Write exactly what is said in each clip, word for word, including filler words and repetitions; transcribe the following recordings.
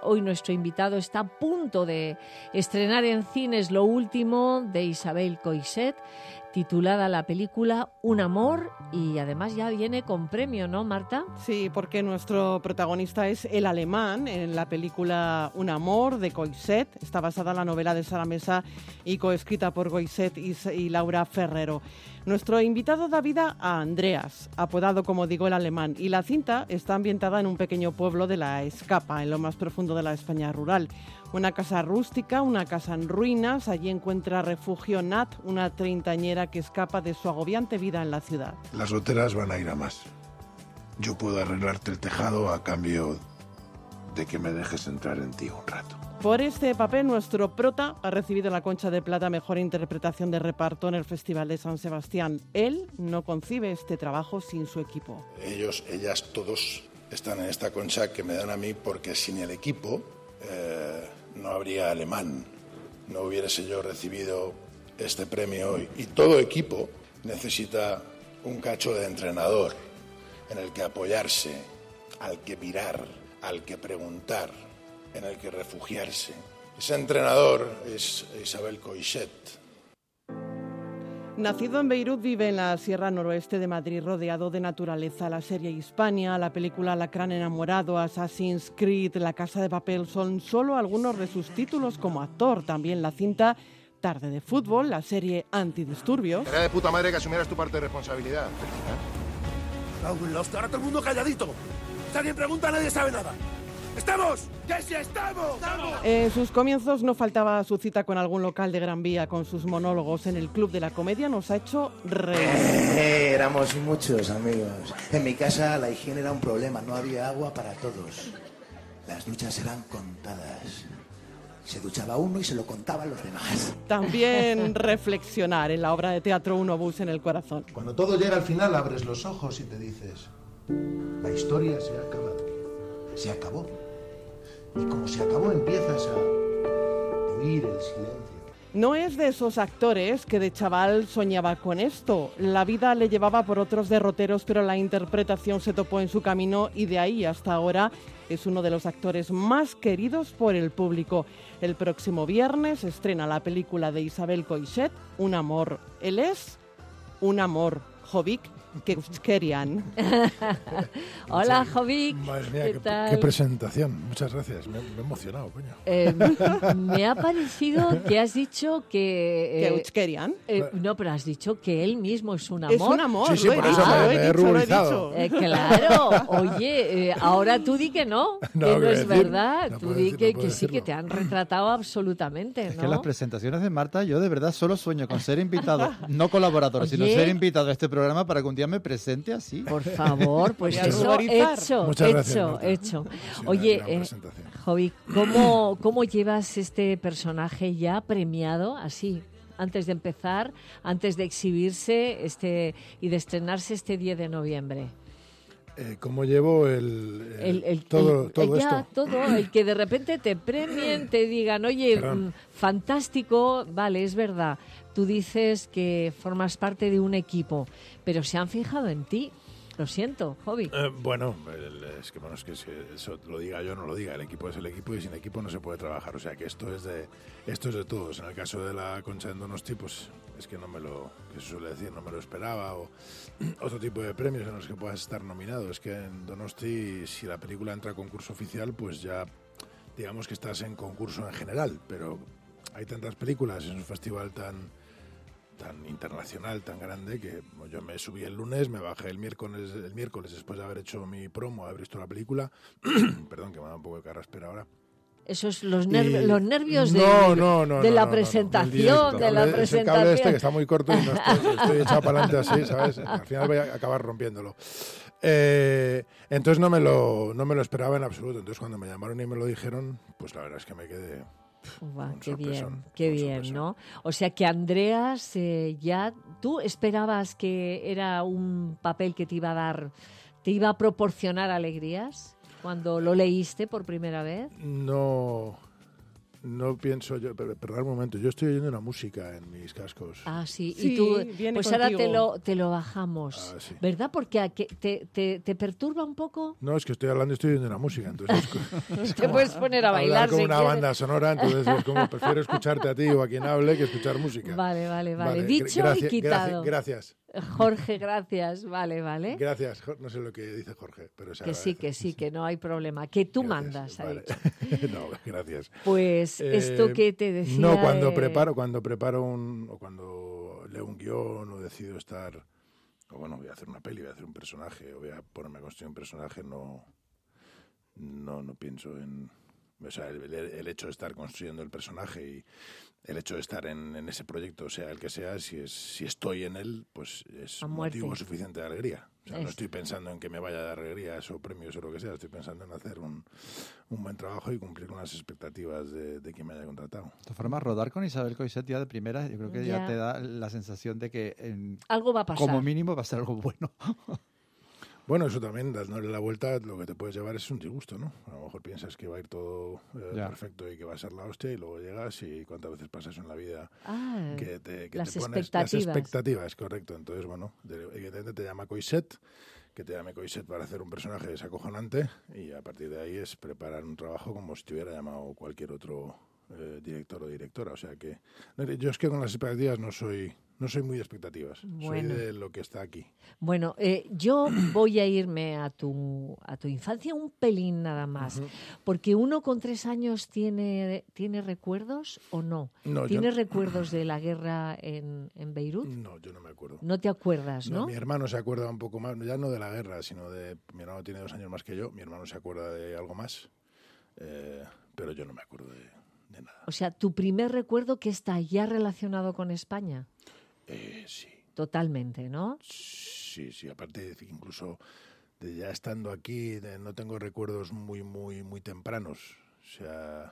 hoy nuestro invitado está a punto de estrenar en cines lo último de Isabel Coixet, titulada la película Un amor, y además ya viene con premio, ¿no, Marta? Sí, porque nuestro protagonista es el alemán en la película Un amor de Coixet. Está basada en la novela de Sara Mesa y coescrita por Coixet y, y Laura Ferrero. Nuestro invitado da vida a Andreas, apodado, como digo, el alemán, y la cinta está ambientada en un pequeño pueblo de la Escapa, en lo más profundo de la España rural. Una casa rústica, una casa en ruinas. Allí encuentra refugio Nat, una treintañera que escapa de su agobiante vida en la ciudad. Las goteras van a ir a más. Yo puedo arreglarte el tejado a cambio de que me dejes entrar en ti un rato. Por este papel, nuestro prota ha recibido la Concha de Plata Mejor Interpretación de Reparto en el Festival de San Sebastián. Él no concibe este trabajo sin su equipo. Ellos, ellas, todos están en esta concha que me dan a mí porque sin el equipo eh, no habría alemán. No hubiese yo recibido este premio hoy. Y todo equipo necesita un cacho de entrenador en el que apoyarse, al que mirar, al que preguntar, en el que refugiarse. Ese entrenador es Isabel Coixet. Nacido en Beirut, vive en la Sierra Noroeste de Madrid, rodeado de naturaleza. La serie Hispania, la película Alacrán enamorado, Assassin's Creed, La Casa de Papel son solo algunos de sus títulos como actor. También la cinta Tarde de Fútbol, la serie Antidisturbios. Era de puta madre que asumieras tu parte de responsabilidad. ¿Eh? Ahora todo el mundo calladito. Si alguien pregunta, nadie sabe nada. ¡Estamos! ¡Que sí estamos! ¡Estamos! En sus comienzos no faltaba su cita con algún local de Gran Vía. Con sus monólogos en el Club de la Comedia nos ha hecho reír. Eh, éramos muchos amigos. En mi casa la higiene era un problema, no había agua para todos. Las duchas eran contadas. Se duchaba uno y se lo contaban los demás. También reflexionar en la obra de teatro Un obús en el corazón. Cuando todo llega al final abres los ojos y te dices: la historia se ha acabado. Se acabó. Y como se acabó empiezas a oír el silencio. No es de esos actores que de chaval soñaba con esto. La vida le llevaba por otros derroteros, pero la interpretación se topó en su camino y de ahí hasta ahora es uno de los actores más queridos por el público. El próximo viernes estrena la película de Isabel Coixet, Un amor. Él es un amor, Jovic Keuskerian. Hola, Jovic. Madre mía, ¿Qué, qué, tal? qué presentación. Muchas gracias. Me, me he emocionado, coño. Eh, me ha parecido que has dicho que... Eh, Keuskerian. eh, no, pero has dicho que él mismo es un amor. Es un amor, Sí, sí, lo he por dicho, eso me- lo me he he dicho, lo he ruborizado. dicho. Eh, claro, oye, eh, ahora tú di que no, No, que no ¿qué es decir? verdad. No tú puedo di decir- que, no puedo que sí, que decirlo. te han retratado absolutamente, Es ¿no? que las presentaciones de Marta, yo de verdad solo sueño con ser invitado, no colaborador, sino Oye. ser invitado a este programa para que un día me presente así. Por favor, pues Voy a eso ruborizar. hecho, Muchas gracias, hecho, Marta. hecho. Sí, una Oye, gran eh, presentación. Jovic, ¿cómo, ¿cómo llevas este personaje ya premiado así? Antes de empezar, antes de exhibirse este y de estrenarse este diez de noviembre. Eh, ¿Cómo llevo el, el- El, el- todo, el- todo ya, esto? todo, el que de repente te premien, te digan, oye, Perdón. mm, fantástico, vale, es verdad, tú dices que formas parte de un equipo, pero se han fijado en ti. Lo siento, Jovic. Eh, bueno, el- es que bueno, es que si eso lo diga yo, no lo diga. El equipo es el equipo y sin equipo no se puede trabajar. O sea que esto es de esto es de todos. En el caso de la Concha en Donosti, pues es que no me lo, que se suele decir, no me lo esperaba. O otro tipo de premios en los que puedas estar nominado. Es que en Donosti, si la película entra a concurso oficial, pues ya digamos que estás en concurso en general. Pero hay tantas películas, es un festival tan tan internacional, tan grande, que yo me subí el lunes, me bajé el miércoles, el miércoles después de haber hecho mi promo, haber visto la película. Perdón, que me da un poco de carraspera ahora. Esos los, nerv- Y- los nervios de, No, no, no, de no, la no, no, no, presentación, el directo. de la Es el presentación. cable este que está muy corto y no estoy, estoy echado para adelante así, ¿sabes? Al final voy a acabar rompiéndolo. Eh, entonces no me lo no me lo esperaba en absoluto. Entonces cuando me llamaron y me lo dijeron, pues la verdad es que me quedé... Guau, un qué sorpresón, bien, qué un bien, sorpresón. ¿no? O sea que Andreas, eh, ya tú esperabas que era un papel que te iba a dar, te iba a proporcionar alegrías cuando lo leíste por primera vez. No, no pienso yo, pero, perdón un momento, yo estoy oyendo una música en mis cascos. Ah, sí, Sí, y tú, viene pues ahora contigo. te lo, te lo bajamos, Ah, sí. ¿verdad? Porque a que te, te, te perturba un poco. No, es que estoy hablando y estoy oyendo una música, entonces es Te puedes poner a hablar bailar con si una quieres. banda sonora, entonces es como prefiero escucharte a ti o a quien hable que escuchar música. Vale, vale, vale. Vale, Dicho gracias, y quitado. Gracias, Jorge, gracias. Vale, vale. gracias. Jo- No sé lo que dice Jorge, pero se Que sí, agradece. que sí, que no hay problema. Que tú Gracias, mandas, ha vale. dicho. No, gracias. Pues esto Eh, que te decía... No, cuando de- preparo, cuando preparo un, o cuando leo un guión o decido estar, o bueno, voy a hacer una peli, voy a hacer un personaje, o voy a ponerme a construir un personaje, no, no, no pienso en, o sea, el, el hecho de estar construyendo el personaje y el hecho de estar en, en ese proyecto, sea el que sea, si es, si estoy en él, pues es A muerte. motivo suficiente de alegría. O sea, no Es- estoy pensando en que me vaya a dar alegrías o premios o lo que sea, estoy pensando en hacer un, un buen trabajo y cumplir unas expectativas de, de quien me haya contratado. De todas formas, rodar con Isabel Coixet ya de primera, yo creo que ya, Ya. te da la sensación de que en- Algo va a pasar. como mínimo va a ser algo bueno. Bueno, eso también, dándole la vuelta, lo que te puedes llevar es un disgusto, ¿no? A lo mejor piensas que va a ir todo eh, Ya. perfecto y que va a ser la hostia y luego llegas y cuántas veces pasa eso en la vida Ah, que te, que las te pones expectativas. las expectativas, correcto. Entonces, bueno, de- evidentemente te llama Coixet, que te llame Coixet para hacer un personaje desacojonante y a partir de ahí es preparar un trabajo como si te hubiera llamado cualquier otro eh, director o directora. O sea que yo es que con las expectativas no soy no soy muy de expectativas, Bueno. soy de lo que está aquí. Bueno, eh, yo voy a irme a tu, a tu infancia un pelín nada más, porque uno con tres años tiene, tiene recuerdos o no. No, yo- ¿Tienes recuerdos de la guerra en, en Beirut? No, yo no me acuerdo. No te acuerdas, ¿no? Mi hermano se acuerda un poco más, ya no de la guerra, sino de... Mi hermano tiene dos años más que yo, mi hermano se acuerda de algo más, eh, pero yo no me acuerdo de, de nada. O sea, tu primer recuerdo que está ya relacionado con España. Eh, sí, Totalmente, ¿no? sí, sí, aparte de que incluso de ya estando aquí, de- no tengo recuerdos muy, muy, muy tempranos, o sea,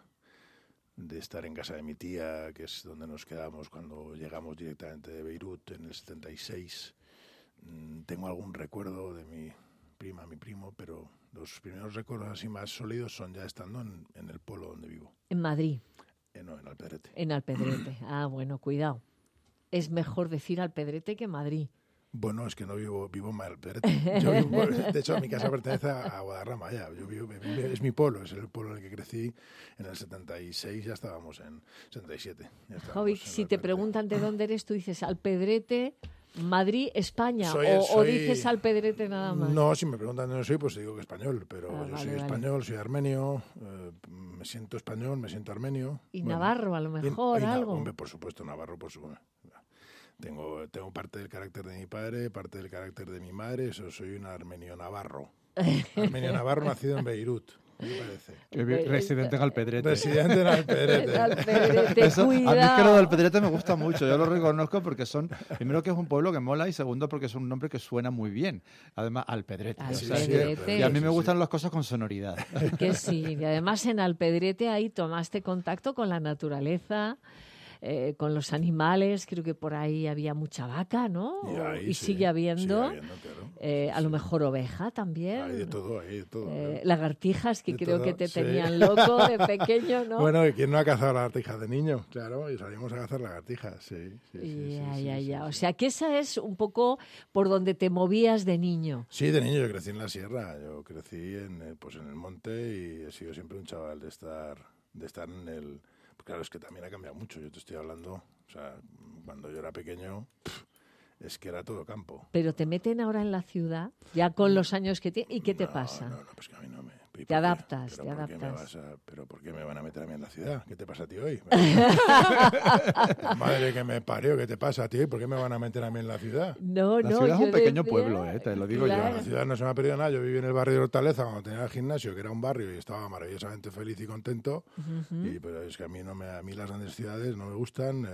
de estar en casa de mi tía, que es donde nos quedamos cuando llegamos directamente de Beirut en el setenta y seis. Mm, Tengo algún recuerdo de mi prima, mi primo, pero los primeros recuerdos así más sólidos son ya estando en, en el pueblo donde vivo, En Madrid, eh, no, en Alpedrete. en Alpedrete. Ah, bueno, cuidado. Es mejor decir Alpedrete que Madrid. Bueno, es que no vivo, vivo en Alpedrete. Yo vivo- de hecho, mi casa pertenece a Guadarrama ya. Yo vivo, es mi pueblo, es el pueblo en el que crecí. En el setenta y seis ya estábamos en setenta y siete. ya estábamos Jovic, en si te Alpedrete. preguntan de dónde eres, tú dices Alpedrete, Madrid, España, Soy- o, o soy- dices Alpedrete nada más. No, si me preguntan de dónde soy, pues digo que español, pero Ah, yo vale, soy vale. español, soy armenio, eh, me siento español, me siento armenio. Y Bueno, Navarro, a lo y- mejor, y na- algo. Hombre, por supuesto, Navarro, por supuesto. Tengo, tengo parte del carácter de mi padre, parte del carácter de mi madre, eso soy un armenio navarro. Armenio navarro nacido en Beirut, me parece. Que vi- Residente en Alpedrete. Residente en Alpedrete. Alpedrete, Eso, a mí es que lo de cuidado. Alpedrete me gusta mucho, yo lo reconozco porque son, primero que es un pueblo que mola y segundo porque es un nombre que suena muy bien. Además, Alpedrete. O sea que- Alpedrete. y a mí Sí, me sí. gustan las cosas con sonoridad. Que sí, y además en Alpedrete ahí tomaste contacto con la naturaleza, eh, con los animales, creo que por ahí había mucha vaca, ¿no? Y, ahí, y sí, sigue habiendo, sigue habiendo, claro. eh, a lo mejor oveja también. Hay de todo, hay de todo. Eh, ¿eh? lagartijas que De creo todo, que te sí. tenían loco de pequeño, ¿no? Bueno, ¿y quién no ha cazado lagartijas de niño? Claro, y salimos a cazar lagartijas, sí. sí, sí, sí, ya, sí, ya, sí, ya. sí. O sea, que esa es un poco por donde te movías de niño. Sí, de niño yo crecí en la sierra, yo crecí en, eh, pues en el monte y he sido siempre un chaval de estar, de estar en el... Pues claro, es que también ha cambiado mucho, yo te estoy hablando, o sea, cuando yo era pequeño, pff, es que era todo campo. Pero te meten ahora en la ciudad, ya con los años que tienes, ¿y qué te No, pasa? No, no, pues que a mí no me... ¿y por Te qué? adaptas, ¿Pero te por qué me adaptas. vas a- ¿Pero por qué me van a meter a mí en la ciudad? ¿Qué te pasa a ti hoy? Madre que me parió, ¿qué te pasa a ti? ¿Por qué me van a meter a mí en la ciudad? No, La no, ciudad es yo un pequeño decía- pueblo, eh, te lo digo yo. Claro. La ciudad no se me ha perdido nada. Yo viví en el barrio de Hortaleza cuando tenía el gimnasio, que era un barrio y estaba maravillosamente feliz y contento. Y pero es que a mí no me, a mí las grandes ciudades no me gustan. eh,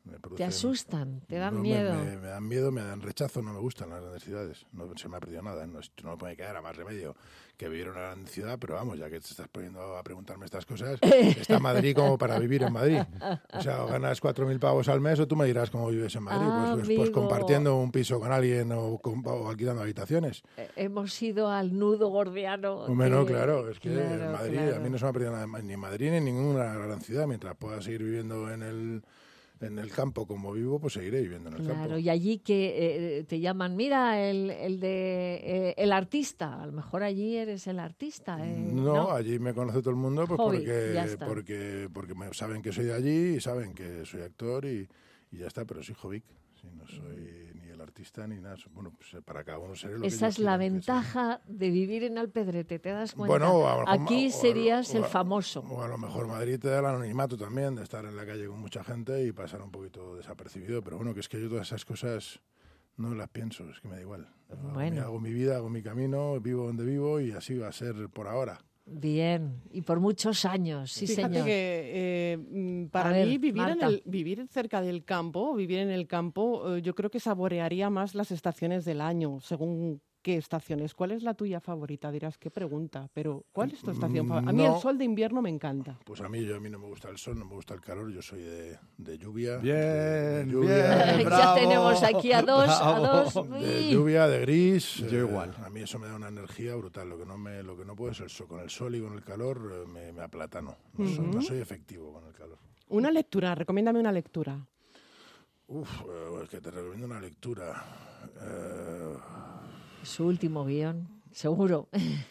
Me producen, ¿Te asustan? ¿Te dan no, miedo? Me, me, me dan miedo, me dan rechazo, no me gustan las grandes ciudades. No se me ha perdido nada, no, no me puede quedar a más remedio que vivir en una gran ciudad, pero vamos, ya que te estás poniendo a preguntarme estas cosas, está Madrid como para vivir en Madrid. O sea, o ganas cuatro mil pavos al mes o tú me dirás cómo vives en Madrid, Ah, pues, pues, pues compartiendo un piso con alguien o, con, o alquilando habitaciones. Eh, Hemos ido al nudo gordiano. Bueno, que- claro, es que claro, en Madrid, claro. a mí no se me ha perdido nada, ni en Madrid ni en ninguna gran ciudad. Mientras pueda seguir viviendo en el, en el campo como vivo, pues seguiré viviendo en el Claro, campo. y allí que eh, te llaman, mira, el, el de eh, el artista, a lo mejor allí eres el artista. Eh, No, no, allí me conoce todo el mundo pues Hobby, porque, ya está. porque, porque me saben que soy de allí y saben que soy actor y, y ya está, pero soy Jovic. Sí, no soy ni el artista ni nada. Bueno, pues para cada uno seré lo que Esa yo es la quiera que sea. ventaja de vivir en Alpedrete, ¿te das cuenta? Bueno, a lo mejor- Aquí o a- serías o el a- famoso. O a lo mejor Madrid te da el anonimato también, de estar en la calle con mucha gente y pasar un poquito desapercibido. Pero bueno, que es que yo todas esas cosas no las pienso, es que me da igual. Hago mi- Bueno. Hago mi vida, hago mi camino, vivo donde vivo y así va a ser por ahora. Bien, y por muchos años, sí Fíjate señor. que eh, mm, para A ver, mí vivir, en Marta. el, vivir cerca del campo, vivir en el campo, eh, yo creo que saborearía más las estaciones del año, según qué estaciones. ¿Cuál es la tuya favorita? Dirás, qué pregunta, pero ¿cuál es tu estación Mm, favorita? A mí no. el sol de invierno me encanta. Pues a mí, yo, a mí no me gusta el sol, no me gusta el calor, yo soy de, de lluvia. Bien, de, de lluvia, bien, Ya bravo, tenemos aquí a dos, a bravo. dos. de Uy. lluvia, de gris. Yo eh, igual. A mí eso me da una energía brutal. Lo que no me, lo que no puedo es el sol. Con el sol y con el calor eh, me, me aplatano. No, soy, no soy efectivo con el calor. Una lectura, recomiéndame una lectura. Uf, eh, es que te recomiendo una lectura. Eh, Su último guión, seguro.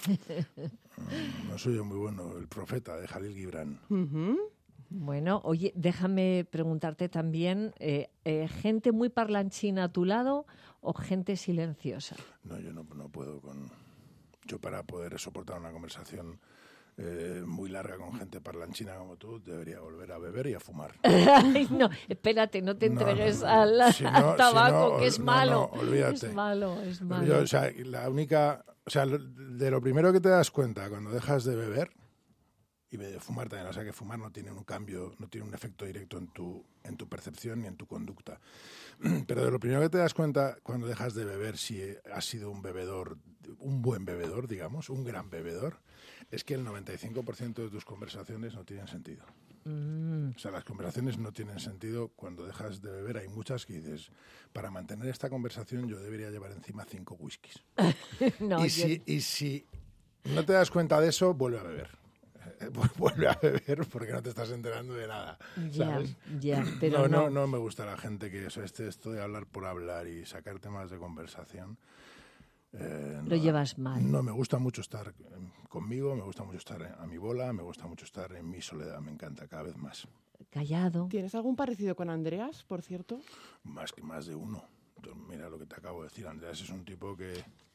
no soy yo muy bueno. El profeta de Jalil Gibran. Ujú. Bueno, oye, déjame preguntarte también, eh, eh, ¿gente muy parlanchina a tu lado o gente silenciosa? No, yo no, no puedo con... Yo para poder soportar una conversación eh, muy larga con gente parlanchina como tú, debería volver a beber y a fumar. Ay, no, espérate, no te No, entregues no, no. al, Si no- al si tabaco, no, que es no, malo. no, olvídate. Es malo, es Pero malo. yo, o sea, la única... O sea, lo- de lo primero que te das cuenta cuando dejas de beber y de fumar también, o sea, que fumar no tiene un cambio, no tiene un efecto directo en tu, en tu percepción ni en tu conducta. Pero de lo primero que te das cuenta cuando dejas de beber, si has sido un bebedor, un buen bebedor, digamos, un gran bebedor, es que el noventa y cinco por ciento de tus conversaciones no tienen sentido. Mm, O sea, las conversaciones no tienen sentido cuando dejas de beber. Hay muchas que dices, para mantener esta conversación yo debería llevar encima cinco whiskies. no, y, yo- si, y si no te das cuenta de eso, vuelve a beber. Eh, Vuelve a beber porque no te estás enterando de nada. ya, ¿Sabes? ya, pero no, no. no, no me gusta la gente que eso, este, esto de hablar por hablar y sacar temas de conversación. eh, Lo no, llevas mal. No, me gusta mucho estar eh, conmigo, me gusta mucho estar a mi bola, me gusta mucho estar en mi soledad, me encanta cada vez más. Callado. ¿Tienes algún parecido con Andreas, por cierto? Más que más de uno. Entonces, mira lo que te acabo de decir, Andreas es un tipo que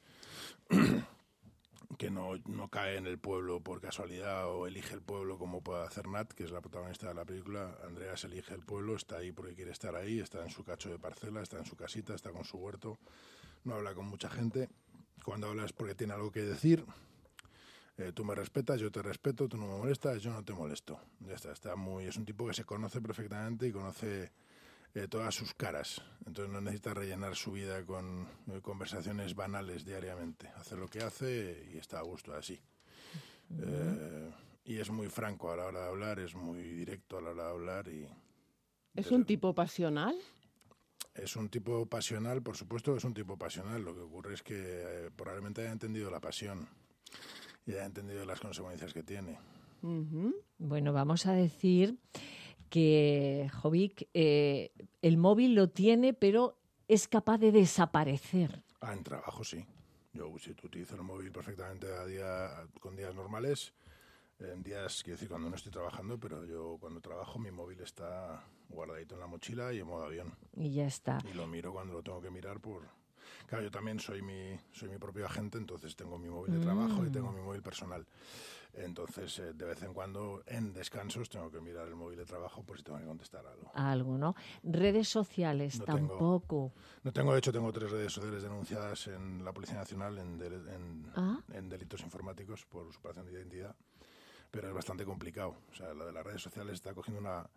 que no, no cae en el pueblo por casualidad o elige el pueblo como puede hacer Nat, que es la protagonista de la película. Andreas elige el pueblo, está ahí porque quiere estar ahí, está en su cacho de parcela, está en su casita, está con su huerto, no habla con mucha gente. Cuando habla es porque tiene algo que decir. Eh, tú me respetas, yo te respeto, tú no me molestas, yo no te molesto. Ya está, está muy, es un tipo que se conoce perfectamente y conoce eh, todas sus caras. Entonces no necesita rellenar su vida con eh, conversaciones banales diariamente. Hace lo que hace y está a gusto así. Eh, y es muy franco a la hora de hablar, es muy directo a la hora de hablar y ¿Es Pero- un tipo pasional? es un tipo pasional, por supuesto que es un tipo pasional. Lo que ocurre es que eh, probablemente haya entendido la pasión y haya entendido las consecuencias que tiene. Ujú. Bueno, vamos a decir que Jovic eh, el móvil lo tiene, pero es capaz de desaparecer. Ah, en trabajo sí. Yo si tú utilizo el móvil perfectamente a día, con días normales, en días, quiero decir, cuando no estoy trabajando, pero yo cuando trabajo mi móvil está guardadito en la mochila y en modo avión. Y ya está. Y lo miro cuando lo tengo que mirar por... Claro, yo también soy mi, soy mi propio agente, entonces tengo mi móvil de trabajo y tengo mi móvil personal. Entonces, eh, de vez en cuando, en descansos, tengo que mirar el móvil de trabajo por si tengo que contestar algo. Algo, ¿no? Redes sociales No tengo. tampoco. No tengo, de hecho, tengo tres redes sociales denunciadas en la Policía Nacional en, del- en, Ah. en delitos informáticos por usurpación de identidad, pero es bastante complicado. O sea, lo de las redes sociales está cogiendo una,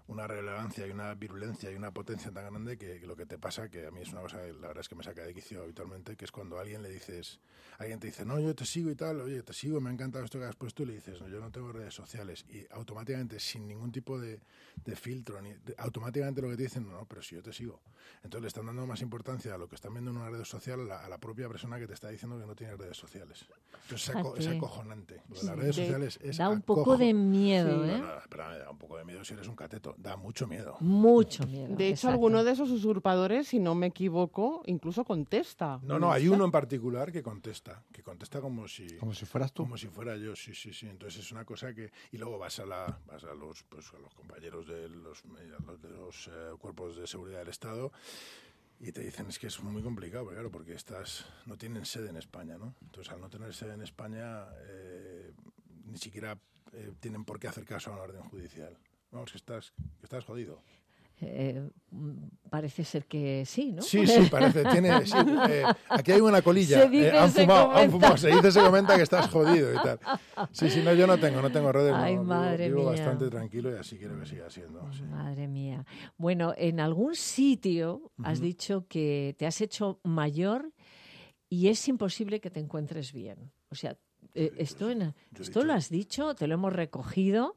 una relevancia y una virulencia y una potencia tan grande que, que lo que te pasa, que a mí es una cosa que la verdad es que me saca de quicio habitualmente, que es cuando a alguien le dices, alguien te dice, no, yo te sigo y tal, oye, te sigo, me ha encantado esto que has puesto, y le dices, no, yo no tengo redes sociales, y automáticamente, sin ningún tipo de, de filtro, ni de, automáticamente lo que te dicen, no, no, pero si yo te sigo. Entonces le están dando más importancia a lo que están viendo en una red social a la, a la propia persona que te está diciendo que no tiene redes sociales. Entonces es, aco, es acojonante. Lo de las redes de, sociales es Da un acojo... poco de miedo, sí. ¿eh? No, no, espera, me da un poco de miedo si eres un cateto. Da mucho miedo. Mucho miedo. De hecho, exacto. alguno de esos usurpadores, si no me equivoco, incluso contesta. No, no, hay uno en particular que contesta, que contesta como si Como si fueras tú. como si fuera yo, sí, sí, sí. Entonces es una cosa que y luego vas a la vas a los pues a los compañeros de los, de los eh, cuerpos de seguridad del Estado y te dicen es que es muy complicado, porque claro, porque estás no tienen sede en España, ¿no? Entonces al no tener sede en España eh, ni siquiera eh, tienen por qué hacer caso a una orden judicial. Vamos, que estás que estás jodido. Eh, parece ser que sí, ¿no? Sí, sí, parece. Tiene, sí, eh, aquí hay una colilla. Se dice, eh, han, se fumado, han comenta. fumado. Se dice, se comenta que estás jodido y tal. Sí, sí, no, yo no tengo, no tengo redes. Ay, no, madre vivo, vivo mía. bastante tranquilo y así quiero que siga siendo. Sí. Madre mía. Bueno, en algún sitio Uh-huh. has dicho que te has hecho mayor y es imposible que te encuentres bien. O sea, eh, esto, en, he esto dicho- lo has dicho, te lo hemos recogido.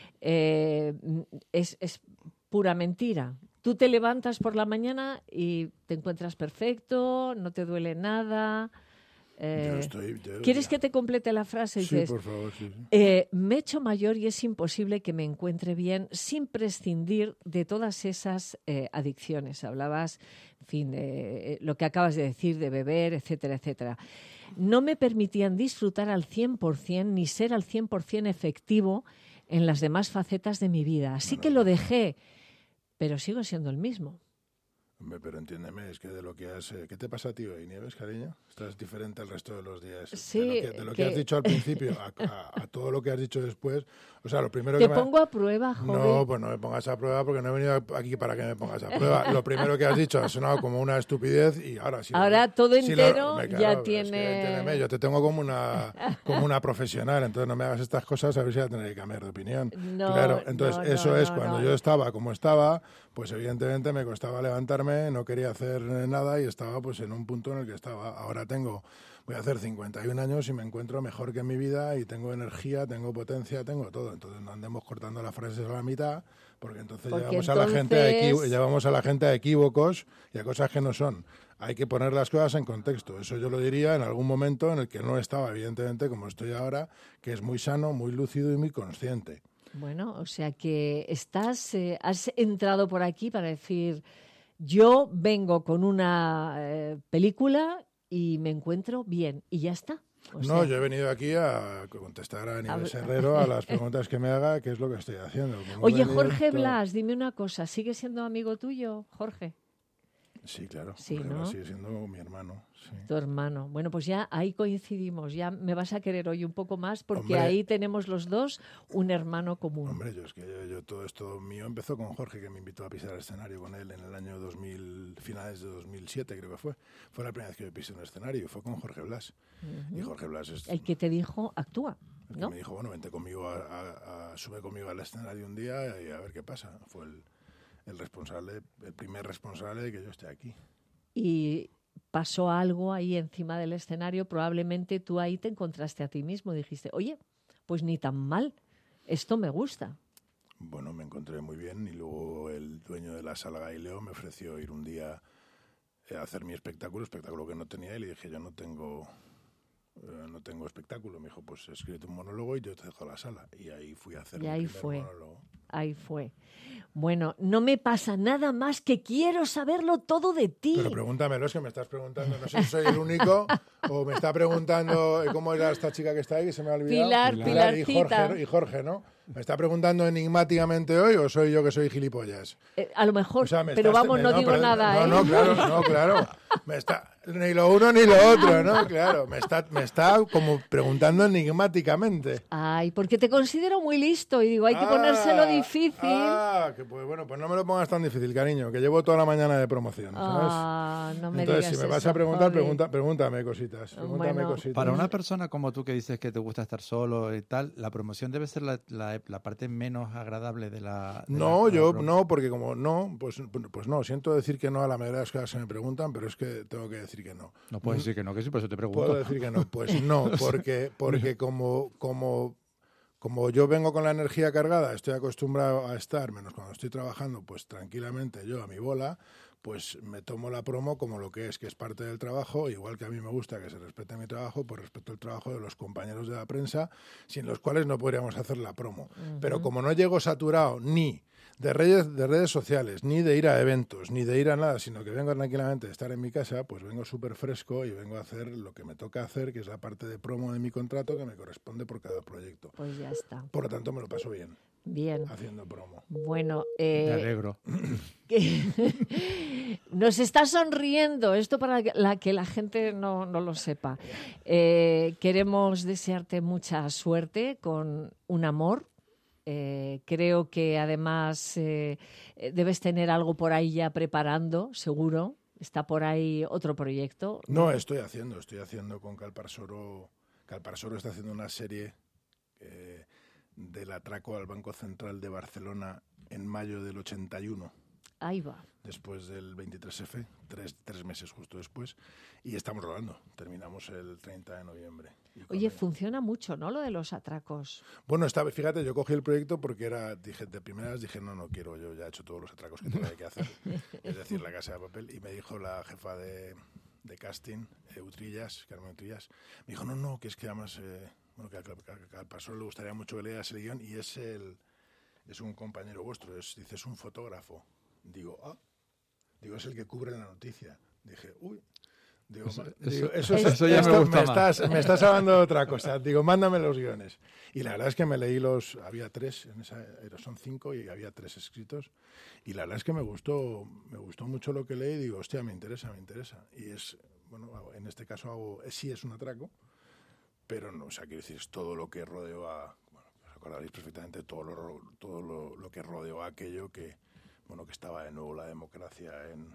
Eh, es, es pura mentira. Tú te levantas por la mañana y te encuentras perfecto, no te duele nada. Eh, Yo estoy, yo- ¿Quieres ya. que te complete la frase? Sí, Dices, por favor, sí, sí. eh, me he hecho mayor y es imposible que me encuentre bien sin prescindir de todas esas eh, adicciones. Hablabas, en fin, de eh, lo que acabas de decir, de beber, etcétera, etcétera. No me permitían disfrutar al cien por ciento ni ser al cien por ciento efectivo en las demás facetas de mi vida. Así que lo dejé, pero sigo siendo el mismo. Hombre, pero entiéndeme, es que de lo que has... eh, ¿Qué te pasa a ti hoy, Nieves, cariño? Estás diferente al resto de los días. Sí, de lo que, de lo que que- has dicho al principio a, a- a todo lo que has dicho después. O sea, lo primero Te que me... pongo a prueba, joven. No, pues no me pongas a prueba porque no he venido aquí para que me pongas a prueba. Lo primero que has dicho ha sonado como una estupidez y ahora sí. Ahora todo sí lo- entero me- ya claro, es que tiene- entiéndeme, yo te tengo como una como una profesional, entonces no me hagas estas cosas a ver si voy a tener que cambiar de opinión. No, claro, entonces no, eso no, es no, cuando no. yo estaba como estaba, pues evidentemente me costaba levantarme, no quería hacer nada y estaba pues en un punto en el que estaba. Ahora tengo voy a hacer cincuenta y un años y me encuentro mejor que en mi vida y tengo energía, tengo potencia, tengo todo. Entonces no andemos cortando las frases a la mitad, porque entonces Porque llevamos a la gente a equivo- entonces- llevamos a la gente a equívocos y a cosas que no son. Hay que poner las cosas en contexto. Eso yo lo diría en algún momento en el que no estaba, evidentemente, como estoy ahora, que es muy sano, muy lúcido y muy consciente. Bueno, o sea que estás, eh, has entrado por aquí para decir, yo vengo con una eh, película y me encuentro bien y ya está. O No, sea, yo he venido aquí a contestar a Nieves ver- Herrero a las preguntas que me haga, que es lo que estoy haciendo. Como he Oye, venido Jorge todo- Blas, dime una cosa, ¿sigue siendo amigo tuyo, Jorge? Sí, claro. Sí, Jorge ¿no? Blas sigue siendo mi hermano. Sí. Tu hermano. Bueno, pues ya ahí coincidimos, ya me vas a querer hoy un poco más porque Hombre. ahí tenemos los dos un hermano común. Hombre, yo es que yo, yo todo esto mío empezó con Jorge, que me invitó a pisar el escenario con él en el año dos mil, finales de dos mil siete creo que fue. Fue la primera vez que yo pisé un escenario y fue con Jorge Blas. Y Jorge Blas es El que te dijo, actúa, el que ¿no? me dijo, bueno, vente conmigo, a, a- a- sube conmigo al escenario un día y a ver qué pasa. Fue el, el responsable, el primer responsable de que yo esté aquí. Y pasó algo ahí encima del escenario, probablemente tú ahí te encontraste a ti mismo, dijiste, oye, pues ni tan mal, esto me gusta. Bueno, me encontré muy bien y luego el dueño de la sala Galileo me ofreció ir un día a hacer mi espectáculo, espectáculo que no tenía, y le dije, yo no tengo eh, no tengo espectáculo. Me dijo, pues escríbete un monólogo y yo te dejo la sala. Y ahí fui a hacer Y mi ahí primer fue. monólogo. Ahí fue. Bueno, no me pasa nada más que quiero saberlo todo de ti. Pero pregúntamelo, es que me estás preguntando, no sé si soy el único, o me está preguntando eh, cómo era esta chica que está ahí, que se me ha olvidado. Pilar, y Pilarcita. Jorge, y Jorge, ¿no? ¿Me está preguntando enigmáticamente hoy o soy yo que soy gilipollas? Eh, a lo mejor, O sea, me pero estás- vamos, me- no, digo pero- nada, no, ¿eh? No, claro, no, claro. Me está, Ni lo uno ni lo otro, ¿no? Claro, me está, me está como preguntando enigmáticamente. Ay, porque te considero muy listo y digo, hay que ponérselo difícil. Ah, que pues bueno, pues no me lo pongas tan difícil, cariño, que llevo toda la mañana de promoción, ¿sabes? Ah, no me Entonces, digas si me vas eso, a preguntar, Javi. pregunta, pregúntame cositas, pregúntame Bueno, cositas. Para una persona como tú que dices que te gusta estar solo y tal, la promoción debe ser la, la, la parte menos agradable de la... de No, la- de la yo promo. no, porque como no, pues, pues no, siento decir que no a la mayoría de las cosas que me preguntan, pero es que tengo que decir que no. No puedes decir que no, que sí, por eso te pregunto. Puedo decir que no, pues no, porque, porque como, como, como yo vengo con la energía cargada, estoy acostumbrado a estar, menos cuando estoy trabajando, pues tranquilamente yo a mi bola, pues me tomo la promo como lo que es, que es parte del trabajo, igual que a mí me gusta que se respete mi trabajo, pues respeto el trabajo de los compañeros de la prensa, sin los cuales no podríamos hacer la promo. Uh-huh. Pero como no llego saturado ni de redes, de redes sociales, ni de ir a eventos, ni de ir a nada, sino que vengo tranquilamente de estar en mi casa, pues vengo súper fresco y vengo a hacer lo que me toca hacer, que es la parte de promo de mi contrato que me corresponde por cada proyecto. Pues ya está. Por lo tanto, me lo paso bien. Bien. Haciendo promo. Bueno, eh, me alegro. Que nos está sonriendo, esto para la que la gente no, no lo sepa. Eh, queremos desearte mucha suerte con Un amor. Eh, creo que además eh, debes tener algo por ahí ya preparando, seguro. Está por ahí otro proyecto. No, estoy haciendo, estoy haciendo con Calparsoro. Calparsoro está haciendo una serie eh, del atraco al Banco Central de Barcelona en mayo del ochenta y uno. Ahí va. Después del veintitrés efe, tres, tres meses justo después, y estamos rodando. Terminamos el treinta de noviembre. Oye, funciona mucho, ¿no?, lo de los atracos. Bueno, esta, fíjate, yo cogí el proyecto porque era, dije, de primeras dije, no, no quiero, yo ya he hecho todos los atracos que tenía que hacer, es decir, La Casa de Papel, y me dijo la jefa de, de casting, eh, Utrillas, Carmen Utrillas, me dijo, no, no, que es que además, eh, bueno, que al pastor le gustaría mucho que leas el guión, y es, el, es un compañero vuestro, es, dice, es un fotógrafo. Digo, ah, digo, es el que cubre la noticia. Dije, uy. Digo, eso, digo, eso, eso, eso ya esto, me gusta me más. estás, me estás hablando de otra cosa. Digo, mándame los guiones. Y la verdad es que me leí los... Había tres, en esa, son cinco y había tres escritos. Y la verdad es que me gustó, me gustó mucho lo que leí. Y digo, hostia, me interesa, me interesa. Y es, bueno, en este caso hago, sí es un atraco, pero no, o sea, quiero decir, es todo lo que rodeó a... Bueno, os acordaréis perfectamente todo lo, todo lo, lo que rodeó a aquello que... Bueno, que estaba de nuevo la democracia en,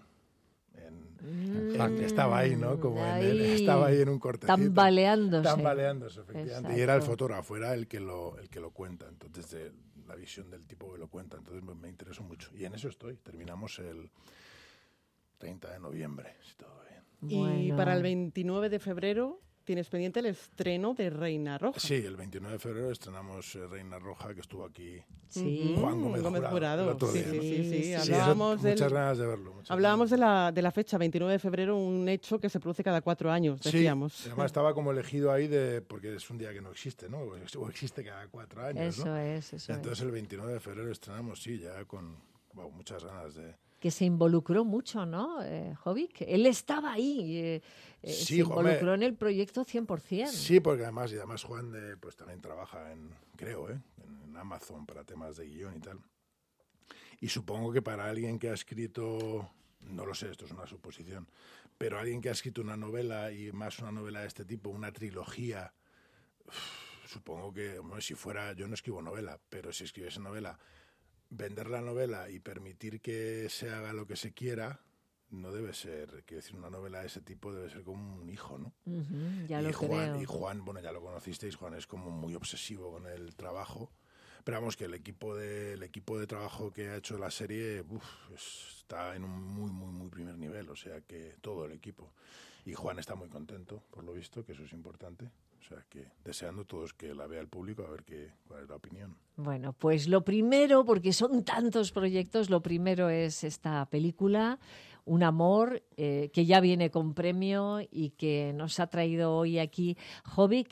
en, mm, en que estaba ahí, ¿no? Como ahí, en el, estaba ahí en un cortecito. Tambaleándose. Tambaleándose, efectivamente. Exacto. Y era el fotógrafo, era el que lo, el que lo cuenta. Entonces, de la visión del tipo que lo cuenta. Entonces, me, me interesó mucho. Y en eso estoy. Terminamos el treinta de noviembre, si todo bien. Y Bueno. para el veintinueve de febrero tienes pendiente el estreno de Reina Roja. Sí, el veintinueve de febrero estrenamos eh, Reina Roja, que estuvo aquí Sí. Juan Gómez, Gómez Jurado, Jurado. el otro Sí, día, sí, ¿no? sí, sí. Sí, Sí, Hablábamos eso, del, muchas ganas de verlo. muchas hablábamos ganas. de la, de la fecha, veintinueve de febrero, un hecho que se produce cada cuatro años, decíamos. Sí, además estaba como elegido ahí de porque es un día que no existe, ¿no? O existe cada cuatro años, Eso ¿no? es, eso Entonces es. el veintinueve de febrero estrenamos, sí, ya con wow, muchas ganas de... Que se involucró mucho, ¿no, eh, Jovic? Él estaba ahí, eh, eh, Sí, se involucró hombre. en el proyecto cien por ciento. Sí, porque además, y además Juan de, pues también trabaja en, creo, ¿eh? en, en Amazon para temas de guión y tal. Y supongo que para alguien que ha escrito, no lo sé, esto es una suposición, pero alguien que ha escrito una novela y más una novela de este tipo, una trilogía, uff, supongo que, bueno, si fuera, yo no escribo novela, pero si escribiese novela, vender la novela y permitir que se haga lo que se quiera, no debe ser, quiero decir, una novela de ese tipo debe ser como un hijo, ¿no? Ujú, ya y lo Juan, creo. y Juan, bueno, ya lo conocisteis, Juan es como muy obsesivo con el trabajo, pero vamos que el equipo de, el equipo de trabajo que ha hecho la serie uf, está en un muy, muy, muy primer nivel, o sea que todo el equipo. Y Juan está muy contento, por lo visto, que eso es importante. O sea que deseando todos que la vea el público, a ver qué, cuál es la opinión. Bueno, pues lo primero, porque son tantos proyectos, lo primero es esta película, Un amor, eh, que ya viene con premio y que nos ha traído hoy aquí Jovic.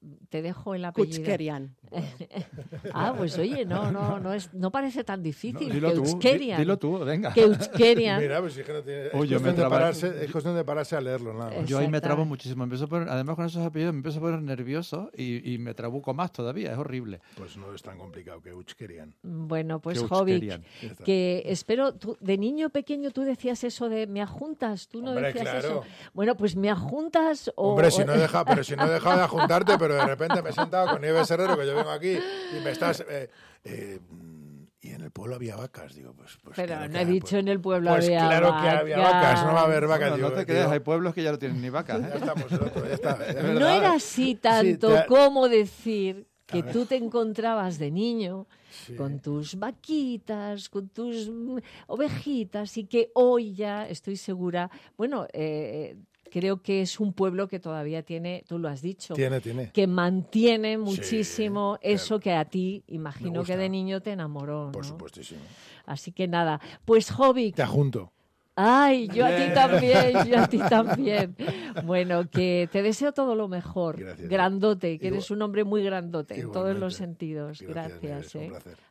te dejo el apellido. Kuchkerian. Ah, pues oye, no, no, no es, no parece tan difícil. No, dilo tú, Keuskerian. di- dilo tú, venga. Keuskerian. Mira, pues sí que no tiene... Es, Uy, yo me cuestión de traba- pararse, es cuestión de pararse a leerlo, nada más. Yo ahí me trabo Exactamente. muchísimo. Me empiezo a poner, además, con esos apellidos me empiezo a poner nervioso y, y me trabuco más todavía. Es horrible. Pues no es tan complicado que Uchkerian. Bueno, pues Keuskerian. Jovic, que espero, tú, de niño pequeño tú decías eso de me ajuntas, tú no Hombre, decías claro. eso. Bueno, pues me ajuntas o... Hombre, si no he o- dejado, pero si no he dejado de ajuntarte, pero de repente me he sentado con Nieves Herrero, que yo vengo aquí, y me estás... eh, eh, y en el pueblo había vacas, digo, pues... pues Pero claro no que he hay, dicho pues- en el pueblo Pues había claro que había vacas, no va a haber vacas. Bueno, digo, no te digo, creas, hay pueblos que ya no tienen ni vacas. ¿eh? Ya estamos, el otro, ya está. ya está. No era así tanto te- como decir que A ver. tú te encontrabas de niño Sí. con tus vaquitas, con tus mm, ovejitas y que hoy ya estoy segura, bueno, eh, creo que es un pueblo que todavía tiene, tú lo has dicho, Tiene, tiene. que mantiene muchísimo claro. eso que a ti, imagino que gusta. de niño te enamoró, Por ¿no? supuestísimo. Así que nada, pues Jovic, Te adjunto. ay, yo a ti Bien. también, yo a ti también. Bueno, que te deseo todo lo mejor. Gracias. Grandote, que Igual- eres un hombre muy grandote en todos los Igualmente. sentidos. Gracias, Gracias. Nieves, un ¿eh? placer.